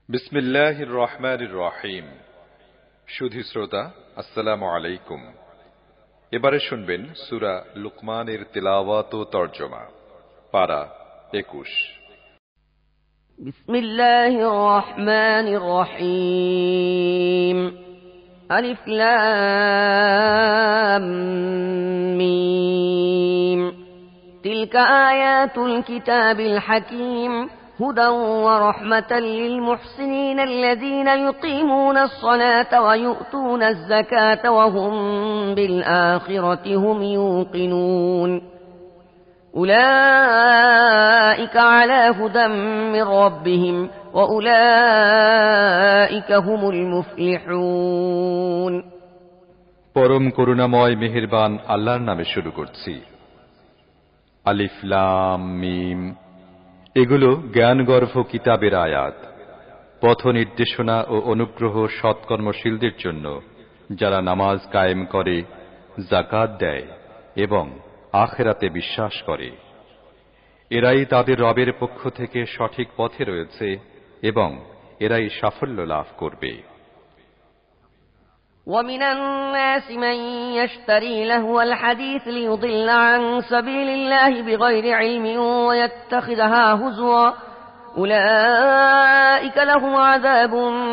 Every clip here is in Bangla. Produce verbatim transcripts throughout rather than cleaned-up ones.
বিসমিল্লাহির রহমানির রহিম। সুধী শ্রোতা, আসসালামু আলাইকুম। এবারে শুনবেন সূরা লুকমানের তিলাওয়াত ও তরজমা, পারা একুশ। বিসমিল্লাহির রহমানির রহিম। আলিফ লাম মিম। তিলকা আয়াতুল কিতাবিল হাকীম হুদাও ওয়া রাহমাতাল লিল মুহসিনিন আল্লাযীনা ইউকিমুনাস সালাতা ওয়া ইউতুনাজ যাকাতা ওয়া হুম বিল আখিরাতি হুম ইউকিনুন। উলাইকা আলা হুদাম মির রাব্বিহিম ওয়া উলাইকা হুমুল মুফলিহুন। পরম করুণাময় মেহেরবান আল্লাহর নামে শুরু করছি। আলিফ লাম মিম। এগুলো জ্ঞানগর্ভ কিতাবের আয়াত, পথ নির্দেশনা ও অনুগ্রহ সৎকর্মশীলদের জন্য, যারা নামাজ কায়েম করে, যাকাত দেয় এবং আখিরাতে বিশ্বাস করে। এরাই তাদের রবের পক্ষ থেকে সঠিক পথে রয়েছে এবং এরাই সাফল্য লাভ করবে। ومن الناس من يشتري لهو الحديث ليضل عن سبيل الله بغير علم ويتخذها هزوا أولئك لهم عذاب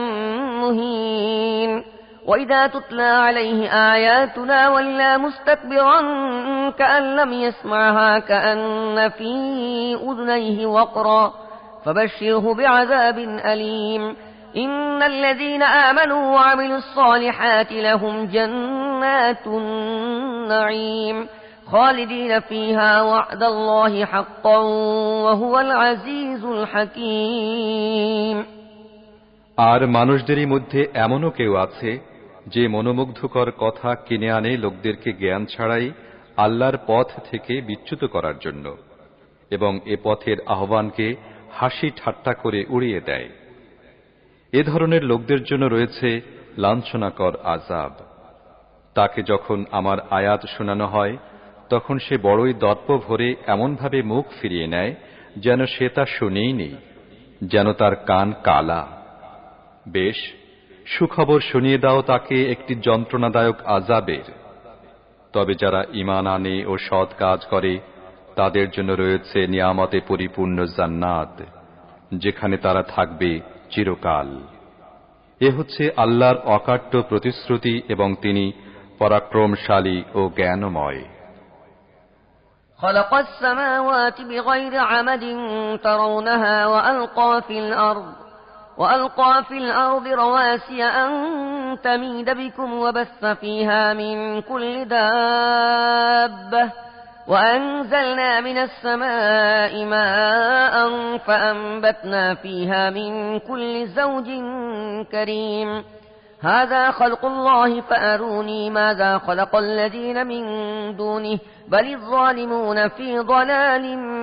مهين وإذا تتلى عليه آياتنا ولى مستكبرا كأن لم يسمعها كأن في أذنيه وقرا فبشره بعذاب أليم إن الذين آمنوا وعملوا الصالحات لهم جنات النعيم خالدين فيها وعد الله حقا وهو العزيز الحكيم। আর মানুষদেরই মধ্যে এমনও কেউ আছে যে মনোমুগ্ধকর কথা কিনে আনে লোকদেরকে জ্ঞান ছাড়াই আল্লাহর পথ থেকে বিচ্যুত করার জন্য, এবং এ পথের আহ্বানকে হাসি ঠাট্টা করে উড়িয়ে দেয়। এ ধরনের লোকদের জন্য রয়েছে লাঞ্ছনাকর আযাব। তাকে যখন আমার আয়াত শোনানো হয় তখন সে বড়ই দর্প ভরে এমনভাবে মুখ ফিরিয়ে নেয় যেন সে তা শুনেই নেই, যেন তার কান কালা। বেশ, সুখবর শুনিয়ে দাও তাকে একটি যন্ত্রণাদায়ক আযাবের। তবে যারা ঈমান আনে ও সৎ কাজ করে তাদের জন্য রয়েছে নিয়ামতে পরিপূর্ণ জান্নাত, যেখানে তারা থাকবে চিরকাল। এ হচ্ছে আল্লাহর অকাট্য প্রতিশ্রুতি এবং তিনি পরাক্রমশালী ও জ্ঞানময়। خلق السماوات بغير عمد ترونها وألقى في الأرض وألقى في الأرض رواسي أن تميد بكم وبث فيها من كل دابة وأنزلنا من السماء ماء فأنبتنا فيها من كل زوج كريم هذا خلق الله فأروني ماذا خلق الذين من دونه بل الظالمون في ضلال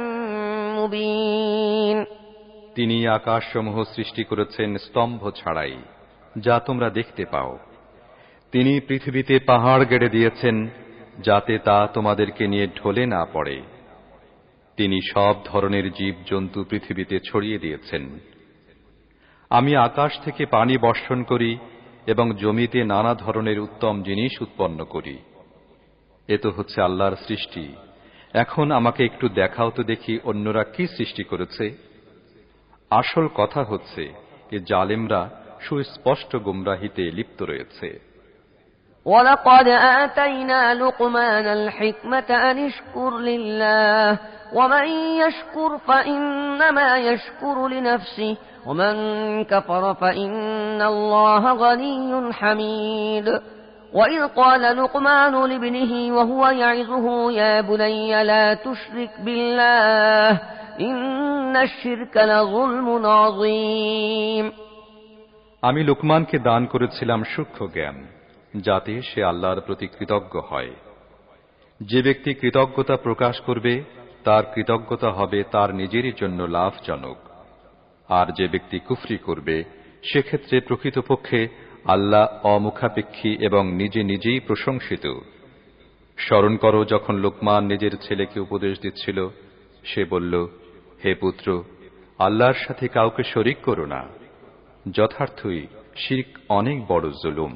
مبين। তিনি আকাশসমূহ সৃষ্টি করেছেন স্তম্ভ ছাড়াই, যা তোমরা দেখতে পাও। তিনি পৃথিবীতে পাহাড় গেড়ে দিয়েছেন যাতে তা তোমাদেরকে নিয়ে ঢলে না পড়ে। তিনি সব ধরনের জীব জন্তু পৃথিবীতে ছড়িয়ে দিয়েছেন। আমি আকাশ থেকে পানি বর্ষণ করি এবং জমিতে নানা ধরনের উত্তম জিনিস উৎপন্ন করি। এ তো হচ্ছে আল্লাহর সৃষ্টি। এখন আমাকে একটু দেখাও তো দেখি অন্যরা কি সৃষ্টি করেছে। আসল কথা হচ্ছে যে জালেমরা সুস্পষ্ট গুমরাহিতে লিপ্ত রয়েছে। وَلَقَدْ آتَيْنَا لُقْمَانَ الْحِكْمَةَ أَنِ اشْكُرْ لِلَّهِ وَمَنْ يَشْكُرْ فَإِنَّمَا يَشْكُرُ لِنَفْسِهِ وَمَنْ كَفَرَ فَإِنَّ اللَّهَ غَنِيٌّ حَمِيدٌ وَإِذْ قَالَ لُقْمَانُ لِابْنِهِ وَهُوَ يَعِظُهُ يَا بُنَيَّ لَا تُشْرِكْ بِاللَّهِ إِنَّ الشِّرْكَ لَظُلْمٌ عَظِيمٌ। আমি লুকমানকে দান করেছিলাম সূক্ষ্ম জ্ঞান, যাতে সে আল্লাহর প্রতি কৃতজ্ঞ হয়। যে ব্যক্তি কৃতজ্ঞতা প্রকাশ করবে তার কৃতজ্ঞতা হবে তার নিজেরই জন্য লাভজনক, আর যে ব্যক্তি কুফরি করবে সেক্ষেত্রে প্রকৃতপক্ষে আল্লাহ অমুখাপেক্ষী এবং নিজে নিজেই প্রশংসিত। স্মরণ করো যখন লুকমান নিজের ছেলেকে উপদেশ দিচ্ছিল, সে বলল, হে পুত্র, আল্লাহর সাথে কাউকে শরীক করো না। যথার্থই শিরক অনেক বড় জুলুম।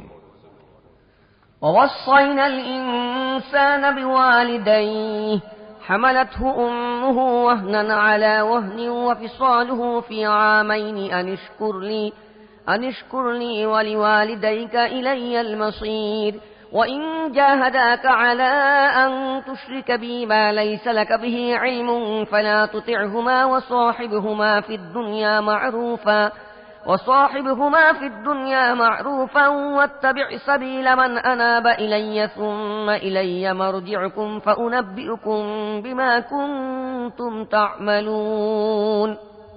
ووصينا الإنسان بوالديه حملته أمه وهنا على وهن وفصاله في عامين أن اشكر لي أن اشكر لي ولوالديك إلي المصير وإن جاهداك على أن تشرك بي ما ليس لك به علم فلا تطعهما وصاحبهما في الدنيا معروفا وصاحبهما في الدنيا معروفا واتبع سبيل من أناب إلي ثم إلي مرجعكم فأنبئكم بما كنتم تعملون।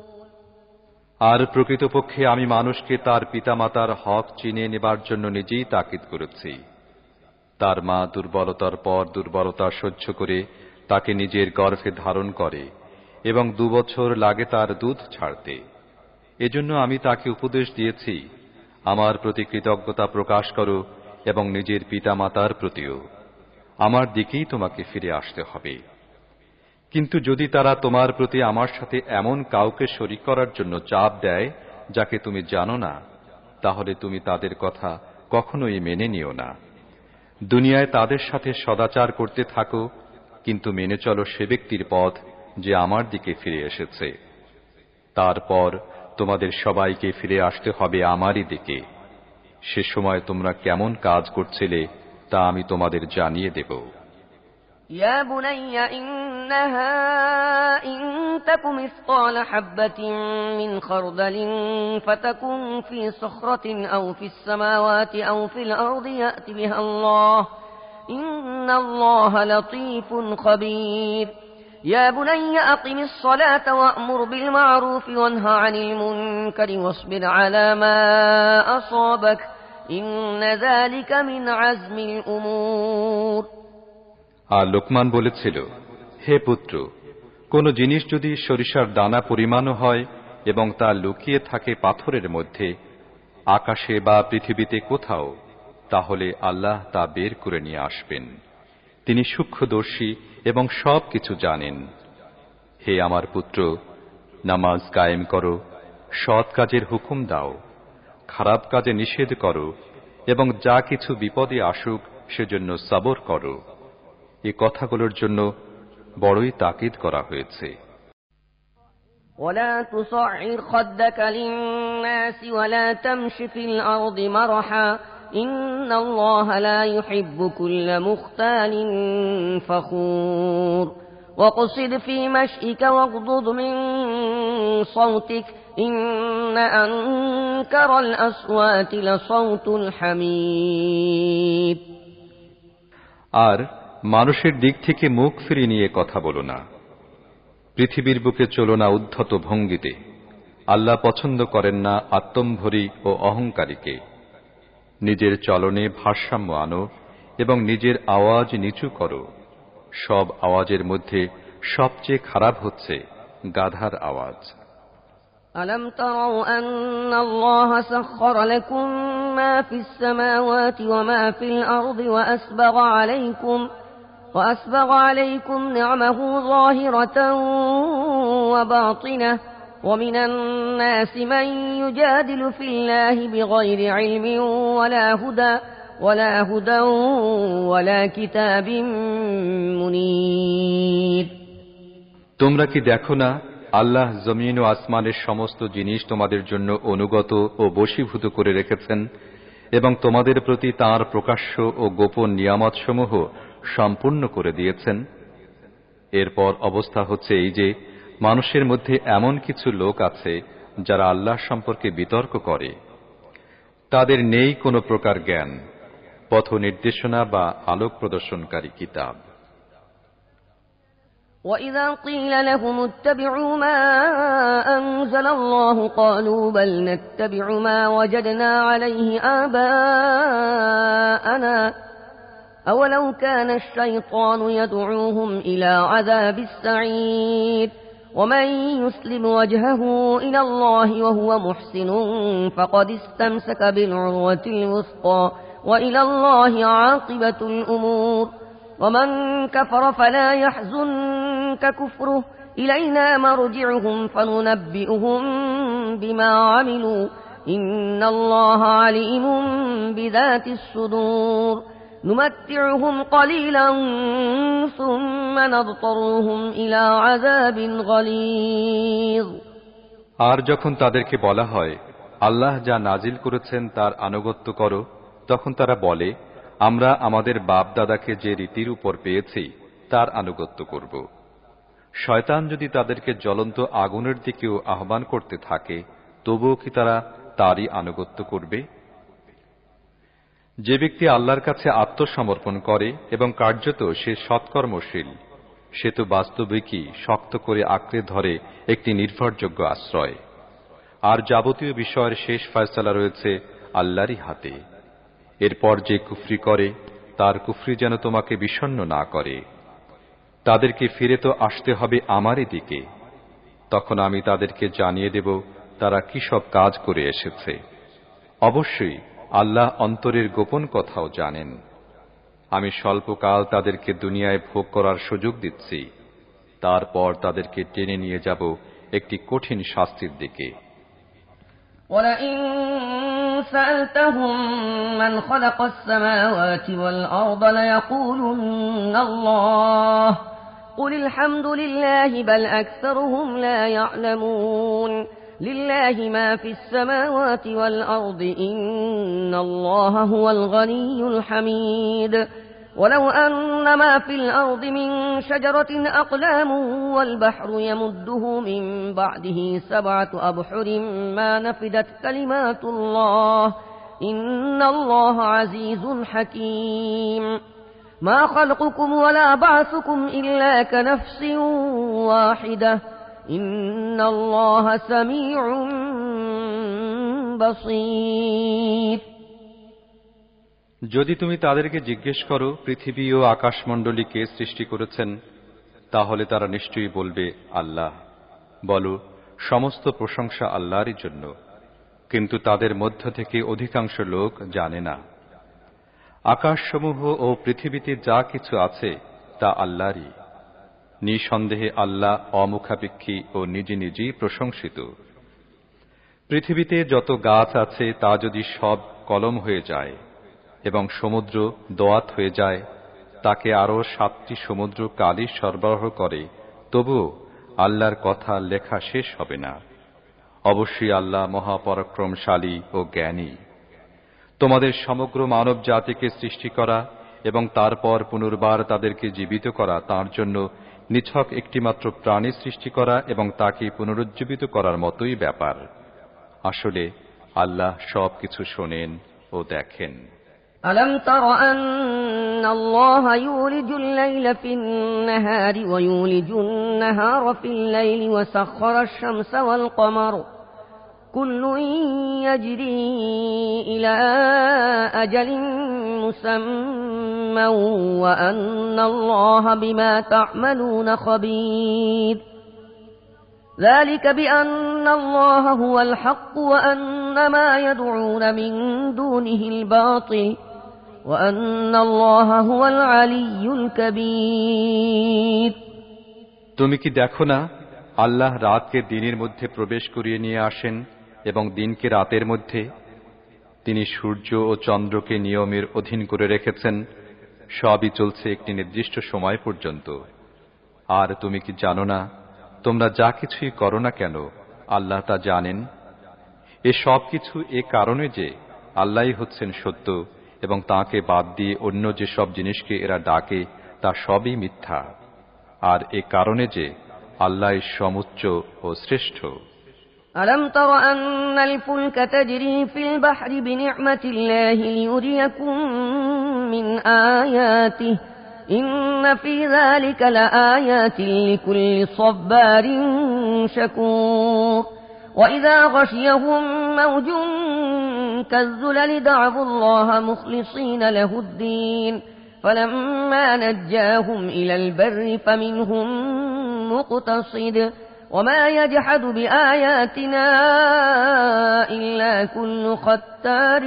আর প্রকৃতপক্ষে আমি মানুষকে তার পিতামাতার হক চিনে নেবার জন্য নিজেই তাকিদ করেছি। তার মা দুর্বলতার পর দুর্বলতা সহ্য করে তাকে নিজের গর্ভে ধারণ করে এবং দুবছর লাগে তার দুধ ছাড়তে। এজন্য আমি তাকে উপদেশ দিয়েছি, আমার প্রতি কৃতজ্ঞতা প্রকাশ করো এবং নিজের পিতামাতার প্রতিও। আমার দিকেই তোমাকে ফিরে আসতে হবে। কিন্তু যদি তারা তোমার প্রতি আমার সাথে এমন কাউকে শরীক করার জন্য চাপ দেয় যাকে তুমি জানো না, তাহলে তুমি তাদের কথা কখনোই মেনে নিও না। দুনিয়ায় তাদের সাথে সদাচার করতে থাকো, কিন্তু মেনে চলো সে ব্যক্তির পথ যে আমার দিকে ফিরে এসেছে। তারপর তোমাদের সবাইকে ফিরে আসতে হবে আমারই দিকে। সে সময় তোমরা কেমন কাজ করছিলে তা আমি তোমাদের জানিয়ে দেব। يا بني إنها إن تك مثقال حبة من خردل فتكن في صخرة أو في السماوات أو في الأرض يأت بها الله إن الله لطيف خبير يا بني أقم الصلاة وأمر بالمعروف وانه عن المنكر واصبر على ما أصابك إن ذلك من عزم الأمور। আর লোকমান বলেছিল, হে পুত্র, কোন জিনিস যদি সরিষার দানা পরিমাণও হয় এবং তা লুকিয়ে থাকে পাথরের মধ্যে, আকাশে বা পৃথিবীতে কোথাও, তাহলে আল্লাহ তা বের করে নিয়ে আসবেন। তিনি সূক্ষ্মদর্শী এবং সব কিছু জানেন। হে আমার পুত্র, নামাজ কায়েম করো, সৎ কাজের হুকুম দাও, খারাপ কাজে নিষেধ করো এবং যা কিছু বিপদে আসুক সেজন্য সবর করো। এই কথাগুলোর জন্য বড়ই তাকিদ করা হয়েছে। ولا تصعر خدك للناس ولا تمش في الأرض مرحا إن الله لا يحب كل مختال فخور وقصد في مشيك واغضض من صوتك إن أنكر الأصوات لصوت الحمير। আর মানুষের দিক থেকে মুখ ফিরিয়ে নিয়ে কথা বলো না, পৃথিবীর বুকে চলো না উদ্ধত ভঙ্গিতে। আল্লাহ পছন্দ করেন না আত্মম্ভরী ও অহংকারীকে। নিজের চলনে ভারসাম্য আনো এবং নিজের আওয়াজ নিচু করো। সব আওয়াজের মধ্যে সবচেয়ে খারাপ হচ্ছে গাধার আওয়াজ। ألم تروا أن الله سخر لكم ما في السماوات وما في الأرض وأسبغ عليكم وأسبغ عليكم نعمه ظاهرة وباطنة ومن الناس من يجادل في الله بغير علم ولا هدى ولا هدى ولا كتاب منير। তোমরা কি দেখো না, আল্লাহ জমিন ও আসমানের সমস্ত জিনিস তোমাদের জন্য অনুগত ও বশীভূত করে রেখেছেন এবং তোমাদের প্রতি তাঁর প্রকাশ্য ও গোপন নিয়ামতসমূহ সম্পূর্ণ করে দিয়েছেন। এরপর অবস্থা হচ্ছে এই যে, মানুষের মধ্যে এমন কিছু লোক আছে যারা আল্লাহ সম্পর্কে বিতর্ক করে। তাদের নেই কোনো প্রকার জ্ঞান, পথ নির্দেশনা বা আলোক প্রদর্শনকারী কিতাব। وَإِذَا قِيلَ لَهُمُ اتَّبِعُوا مَا أَنزَلَ اللَّهُ قَالُوا بَلْ نَتَّبِعُ مَا وَجَدْنَا عَلَيْهِ آبَاءَنَا أَوَلَوْ كَانَ الشَّيْطَانُ يَدْعُوهُمْ إِلَى عَذَابِ السَّعِيرِ وَمَن يُسْلِمْ وَجْهَهُ إِلَى اللَّهِ وَهُوَ مُحْسِنٌ فَقَدِ اسْتَمْسَكَ بِالْعُرْوَةِ الْوُثْقَى وَإِلَى اللَّهِ عَاقِبَةُ الْأُمُورِ وَمَن كَفَرَ فَلَا يَحْزُنكَ كُفْرُهُ إِلَيْنَا مَرْجِعُهُمْ فَنُنَبِّئُهُم بِمَا عَمِلُوا إن الله عليم بذات الصدور نمتعهم قليلا ثم نضطرهم إلى عذاب غليظ আর যখন তাদেরকে বলা হয় আল্লাহ যা নাজিল করেছেন তার আনুগত্য করো, তখন তারা বলে আমরা আমাদের বাপ দাদাকে যে রীতির উপর পেয়েছি তার আনুগত্য করব। শয়তান যদি তাদেরকে জ্বলন্ত আগুনের দিকেও আহ্বান করতে থাকে, তবুও কি তারা তারই আনুগত্য করবে? যে ব্যক্তি আল্লাহর কাছে আত্মসমর্পণ করে এবং কার্যত সে সৎকর্মশীল, সে তো বাস্তবিকই শক্ত করে আঁকড়ে ধরে একটি নির্ভরযোগ্য আশ্রয়। আর যাবতীয় বিষয়ের শেষ ফয়সালা রয়েছে আল্লাহরই হাতে। এরপর যে কুফরি করে তার কুফরি যেন তোমাকে বিষণ্ণ না করে। তাদেরকে ফিরে তো আসতে হবে আমারই দিকে, তখন আমি তাদেরকে জানিয়ে দেব তারা কি সব কাজ করে এসেছে। অবশ্যই আল্লাহ অন্তরের গোপন কথাও জানেন। আমি স্বল্পকাল তাদেরকে দুনিয়ায় ভোগ করার সুযোগ দিচ্ছি, তারপর তাদেরকে টেনে নিয়ে যাব একটি কঠিন শাস্তির দিকে। وَلَئِن سَأَلْتَهُم مَّنْ خَلَقَ السَّمَاوَاتِ وَالْأَرْضَ لَيَقُولُنَّ اللَّهُ قُلِ الْحَمْدُ لِلَّهِ بَلْ أَكْثَرُهُمْ لَا يَعْلَمُونَ لِلَّهِ مَا فِي السَّمَاوَاتِ وَالْأَرْضِ إِنَّ اللَّهَ هُوَ الْغَنِيُّ الْحَمِيدُ وَلَوْ أَنَّ مَا فِي الْأَرْضِ مِن شَجَرَةٍ أَقْلَامٌ وَالْبَحْرُ يَمُدُّهُ مِن بَعْدِهِ سَبْعَةُ أَبْحُرٍ مَّا نَفِدَتْ كَلِمَاتُ اللَّهِ إِنَّ اللَّهَ عَزِيزٌ حَكِيمٌ مَا خَلْقُكُمْ وَلَا بَعْثُكُمْ إِلَّا كَنَفْسٍ وَاحِدَةٍ إِنَّ اللَّهَ سَمِيعٌ بَصِيرٌ যদি তুমি তাদেরকে জিজ্ঞেস করো পৃথিবী ও আকাশমণ্ডলী কে সৃষ্টি করেছেন, তাহলে তারা নিশ্চয়ই বলবে আল্লাহ। বলো, সমস্ত প্রশংসা আল্লাহরই জন্য, কিন্তু তাদের মধ্য থেকে অধিকাংশ লোক জানে না। আকাশসমূহ ও পৃথিবীতে যা কিছু আছে তা আল্লাহরই। নিঃসন্দেহে আল্লাহ অমুখাপেক্ষী ও নিজে নিজেই প্রশংসিত। পৃথিবীতে যত গাছ আছে তা যদি সব কলম হয়ে যায় এবং সমুদ্র দোয়াত হয়ে যায়, তাকে আরো সাতটি সমুদ্র কালি সরবরাহ করে, তবুও আল্লাহর কথা লেখা শেষ হবে না। অবশ্যই আল্লাহ মহাপরাক্রমশালী ও জ্ঞানী। তোমাদের সমগ্র মানব জাতিকে সৃষ্টি করা এবং তারপর পুনর্বার তাদেরকে জীবিত করা তাঁর জন্য নিছক একটিমাত্র প্রাণী সৃষ্টি করা এবং তাকে পুনরুজ্জীবিত করার মতোই ব্যাপার। আসলে আল্লাহ সবকিছু শোনেন ও দেখেন। أَلَمْ تَرَ أَنَّ اللَّهَ يُولِجُ اللَّيْلَ فِي النَّهَارِ وَيُولِجُ النَّهَارَ فِي اللَّيْلِ وَسَخَّرَ الشَّمْسَ وَالْقَمَرَ كُلٌّ يَجْرِي إِلَى أَجَلٍ مُّسَمًّى وَأَنَّ اللَّهَ بِمَا تَعْمَلُونَ خَبِيرٌ ذَلِكَ بِأَنَّ اللَّهَ هُوَ الْحَقُّ وَأَنَّ مَا يَدْعُونَ مِن دُونِهِ الْبَاطِلُ وَأَنَّ اللَّهَ هُوَ الْعَلِيُّ الْكَبِيرُ তুমি কি দেখো না, আল্লাহ রাতকে দিনের মধ্যে প্রবেশ করিয়ে নিয়ে আসেন এবং দিনকে রাতের মধ্যে। তিনি সূর্য ও চন্দ্রকে নিয়মের অধীন করে রেখেছেন। সবই চলছে একটি নির্দিষ্ট সময় পর্যন্ত। আর তুমি কি জানো না, তোমরা যা কিছুই করো না কেন আল্লাহ তা জানেন। এ সব কিছু এ কারণে যে আল্লাহই হচ্ছেন সত্য এবং তাঁকে বাদ দিয়ে অন্য যে সব জিনিসকে এরা ডাকে তা সবই মিথ্যা। আর এ কারণে যে আল্লাহ সমুচ্চ ও শ্রেষ্ঠ। أَلَمْ تَرَ أَنَّ الْفُلْكَ تَجْرِي فِي الْبَحْرِ بِنِعْمَةِ اللَّهِ لِيُرِيَكُم مِّنْ آيَاتِهِ إِنَّ فِي ذَلِكَ لَآيَاتٍ لِكُلِّ صَبَّارٍ شَكُورٍ وَإِذَا غَشِيَهُم مَّوْجٌ كَالظُّلَلِ دَعَوُا اللَّهَ مُخْلِصِينَ لَهُ الدِّينَ فَلَمَّا نَجَّاهُمْ إِلَى الْبَرِّ فَمِنْهُم مُّقْتَصِدٌ وَمَا يَجْحَدُ بِآيَاتِنَا إِلَّا كُلُّ خَتَّارٍ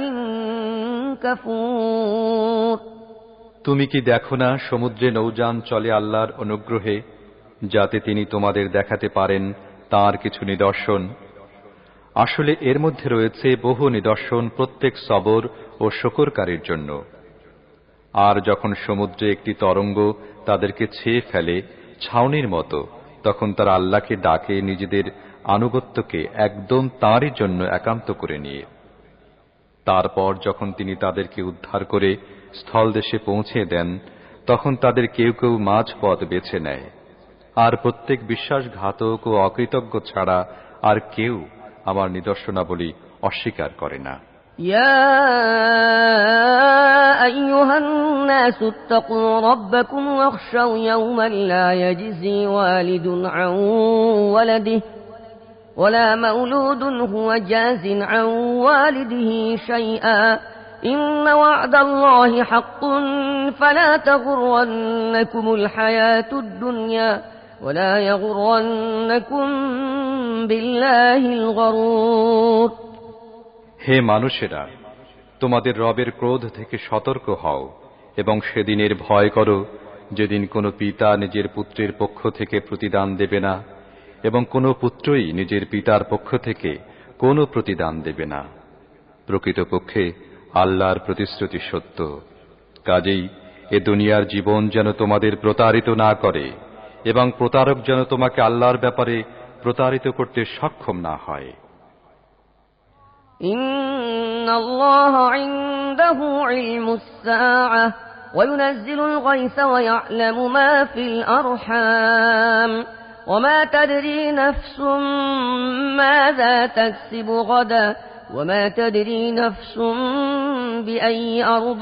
كَفُورٍ তুমি কি দেখো না, সমুদ্রে নৌযান চলে আল্লাহর অনুগ্রহে, যাতে তিনি তোমাদের দেখাতে পারেন তাঁর কিছু নিদর্শন। আসলে এর মধ্যে রয়েছে বহু নিদর্শন প্রত্যেক সবর ও শকরকারীর জন্য। আর যখন সমুদ্রে একটি তরঙ্গ তাদেরকে ছেয়ে ফেলে ছাউনির মতো, তখন তারা আল্লাহকে ডাকে নিজেদের আনুগত্যকে একদম তাঁরই জন্য একান্ত করে নিয়ে। তারপর যখন তিনি তাদেরকে উদ্ধার করে স্থলদেশে পৌঁছে দেন, তখন তাদের কেউ কেউ মাঝপথ বেছে নেয়। আর প্রত্যেক বিশ্বাসঘাতক ও অকৃতজ্ঞ ছাড়া আর কেউ আমার নিদর্শনাবলী অস্বীকার করে না। يا أيها الناس اتقوا ربكم واخشوا يوما لا يجزي والد عن ولده ولا مولود هو جاز عن والده شيئا إن وعد الله حق فلا تغرنكم الحياة الدنيا ولا يغرنكم بالله الغرور। হে মানুষেরা, তোমাদের রবের ক্রোধ থেকে সতর্ক হও এবং সেদিনের ভয় করো যেদিন কোনো পিতা নিজের পুত্রের পক্ষ থেকে প্রতিদান দেবে না এবং কোনো পুত্রই নিজের পিতার পক্ষ থেকে কোনো প্রতিদান দেবে না। প্রকৃতপক্ষে আল্লাহর প্রতিশ্রুতি সত্য। কাজেই এ দুনিয়ার জীবন যেন তোমাদের প্রতারিত না করে এবং প্রতারক যেন তোমাকে আল্লাহর ব্যাপারে প্রতারিত করতে সক্ষম না হয়। إن الله عنده علم الساعة وينزل الغيث ويعلم ما في الأرحام وما تدري نفس ماذا تكسب غدا وما تدري نفس بأي أرض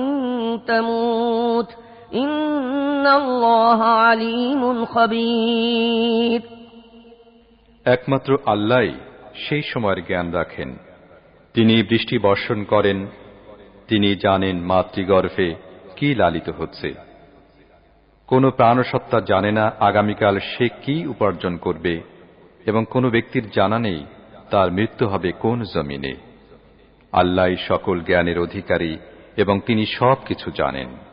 تموت إن الله عليم خبير। একমাত্র আল্লাহই সেই সময়ের জ্ঞান রাখেন। তিনি বৃষ্টি বর্ষণ করেন, তিনি জানেন মাতৃগর্ভে কি লালিত হচ্ছে। কোন প্রাণসত্তা জানে না আগামীকাল সে কি উপার্জন করবে এবং কোন ব্যক্তির জানা নেই তার মৃত্যু হবে কোন জমিনে। আল্লাহই সকল জ্ঞানের অধিকারী এবং তিনি সবকিছু জানেন।